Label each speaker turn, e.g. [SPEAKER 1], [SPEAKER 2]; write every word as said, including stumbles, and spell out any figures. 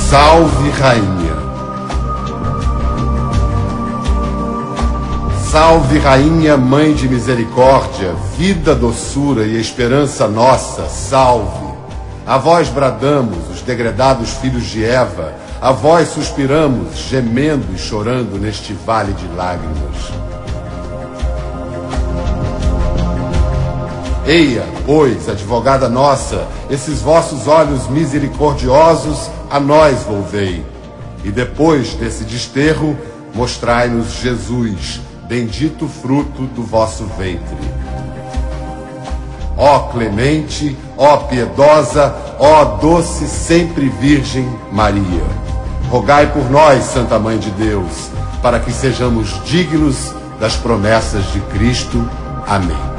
[SPEAKER 1] Salve, Rainha! Salve, Rainha, Mãe de Misericórdia, vida, doçura e esperança nossa, salve! A vós bradamos, os degredados filhos de Eva, a vós suspiramos, gemendo e chorando neste vale de lágrimas. Eia, pois, advogada nossa, esses vossos olhos misericordiosos a nós volvei, e depois desse desterro, mostrai-nos Jesus, bendito fruto do vosso ventre. Ó clemente, ó piedosa, ó doce sempre Virgem Maria, rogai por nós, Santa Mãe de Deus, para que sejamos dignos das promessas de Cristo. Amém.